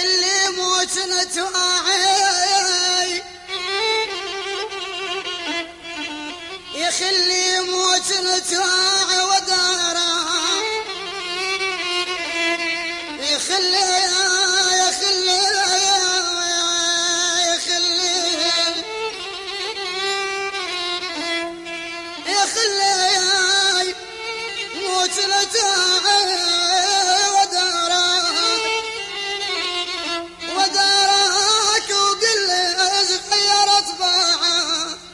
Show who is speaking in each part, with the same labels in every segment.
Speaker 1: يخلي موت نتواعي يخلي موت نتواعي ودارا يخلي موت نتواعي وداراك وقل غيرت باعه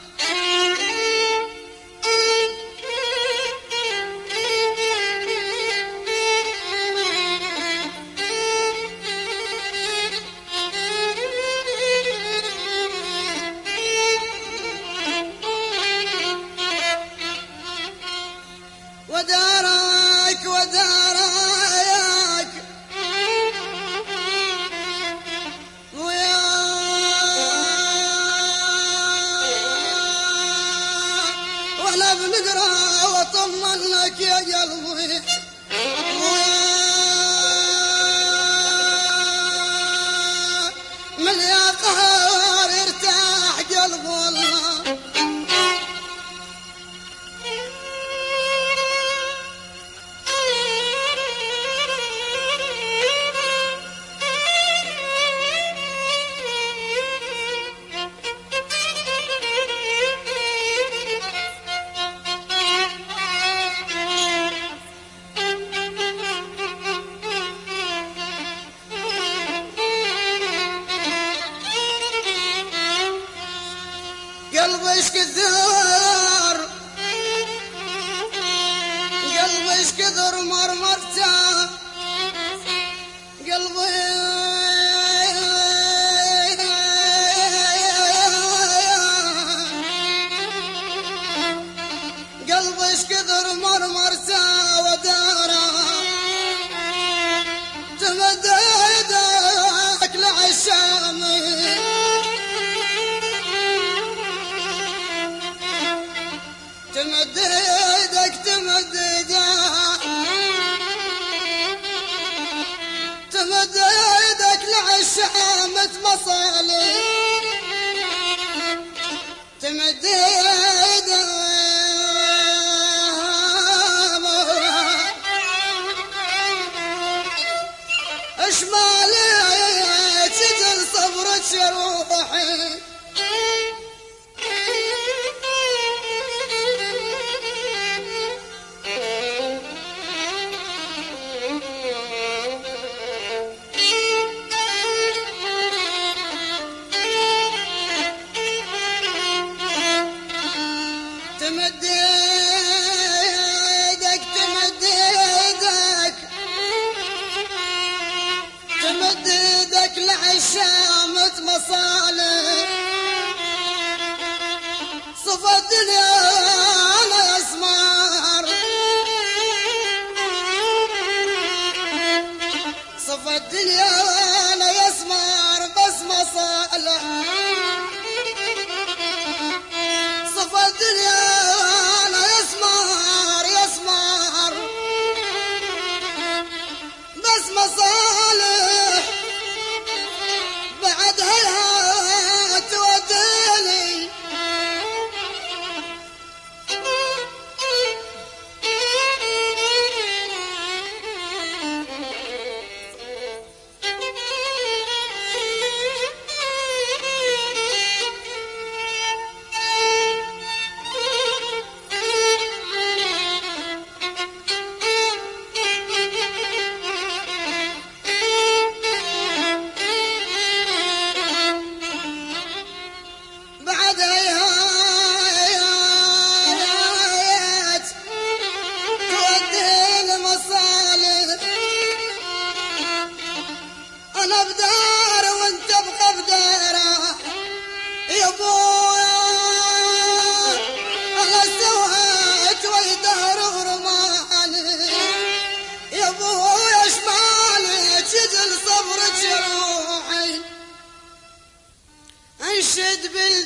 Speaker 1: وداراك وداراك ويا وانا بنقرا واطمن لك يا قلبي من يا قهر ارتاح قلب والله قلبي ايش كثر قلبي ايش كثر مرمرته قلبي قلبي ايش كثر مرمرته وداره تمد يدك لعشامي تمد يدك تمد يدك تمد يدك لعشامة مصالي تمد يدك اشمالي تجل صبرك يا روحي تمد يدك تمد يدك تمد يدك لعشامة مصالح صفى الدنيا انا اسمار صفى الدنيا انا يسمار بس مصالح صفى الدنيا انا يسمار يسمار بس مصالح بعدها توديني انا بدار وانت ابقى بداره يا ابويا انا سويت ويدهر ورماني يا ابويا ايش مالي تجل صبرك يا روحي انشد بالله